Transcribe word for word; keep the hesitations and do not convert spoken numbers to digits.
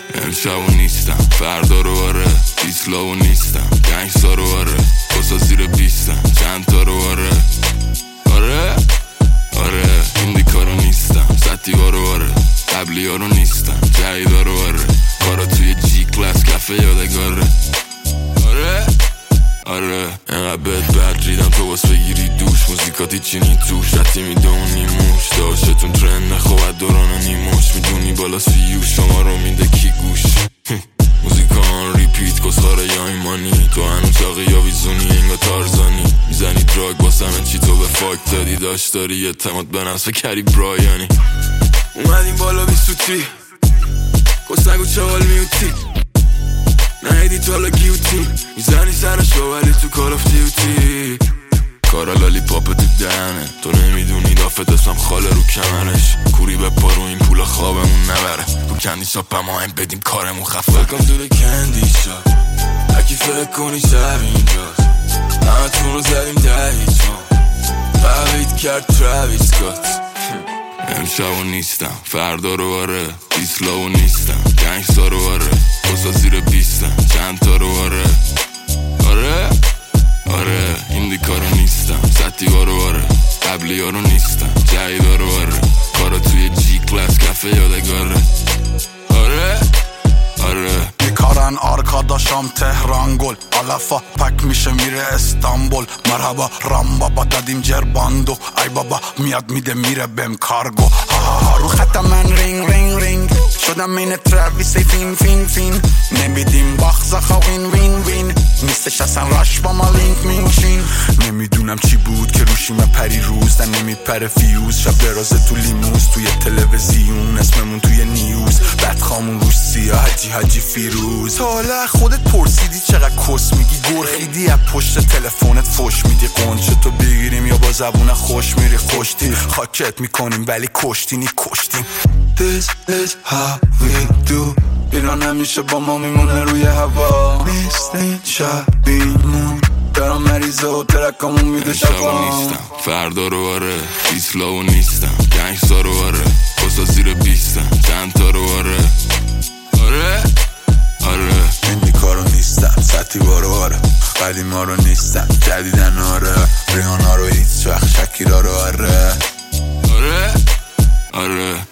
امشبو نیستم فردا رو آره، ایسلاو نیستم گنگستا رو آره، بسا زیر بیستم چند تا رو آره آره آره ایندیکا رو نیستم ستیوا رو آره، قبلی ها رو نیستم جهیدا رو آره، کارا توی جی کلاس کفه یادگاره آره آره اینقدر بد بد ریدم تو باس بگیری دوش، موزیکاتی چینی توش رتی میدونی موش داشتون ترند نخواد دوران نیموش، میدونی بالا سیو شما رو میده کی گوش موزیکان ریپیت کسخاره یا ایمانی، تو هنو چاقی یا ویزونی انگا تارزانی، میزنی دراگ باسمه چی تو به فاک دادی، داشت داری اعتماد به نفس کری برایانی، اومدیم بالا بی سوتی کس نگو چوال میوتی نهیدی تو حالا گیوتی، میزنی سرشو ولی تو کال آف دیوتی، کارا لالی پاپ تو دهنه، تو نمیدونی دافت اسمم خاله رو کمرش، کوری به پارو این پولا خوابمون نبره، رو کندی شاپ اما هم بدیم کارمون خفه Welcome to the candy shop اکی فکر کنی شب اینجاست، همه تون رو زدیم ده هیچ ما فقید کرد تراویس سکات امشبو نیستم فردا رو آره، ایسلاو نیستم گنگستا رو آره، بسا زیر بیستم چند تا رو آره آره آره ایندیکا رو نیستم ستیوا رو آره، قبلی ها رو نیستم جهیدا رو آره، کارا توی جی کلاس کفه یادگاره آره آره میکارن آرکاداشام تهران گل علفا پک میشه میره استانبول، مرحبا رام بابا دادیم جرباندو، ای بابا میاد میده میره بهم کارگو، ها ها ها رو خطم من رینگ رینگ رینگ شدم این تراویسی فین فین فین، نمیدیم باخزاخا وین وین وین، نیستش اصلا راش با ما لینک مینشین، نمیدونم چی بود که روشیمه پری روز دن نمیپره فیوز، شب درازه تو لیموز توی تلویزیون اسممون توی نیوز، بعد خامون روش سیاه حجی حجی فیروز، حالا خودت پرسیدی چقدر کس میگی گرخیدی از پشت تلفنت فوش میدی، قنچه تو بگیریم یا با زبون خوش میری خوشتی، خاکت میکنیم ولی کشتینی کشتیم. This is how we do ایران همیشه با ما میمونه روی هوا، نیستین شبیمون دارم مریضه و ترکامون میده شبا نیستم فردا رو آره، ایسلاو نیستم گنگستا رو آره، بسا زیر بیستم چند تا رو آره آره آره ایندیکا رو نیستم ستیوا رو آره، قدیما رو نیستم جدیدن آره، ریانا رو هیچ وقت شکیرا رو آره آره آره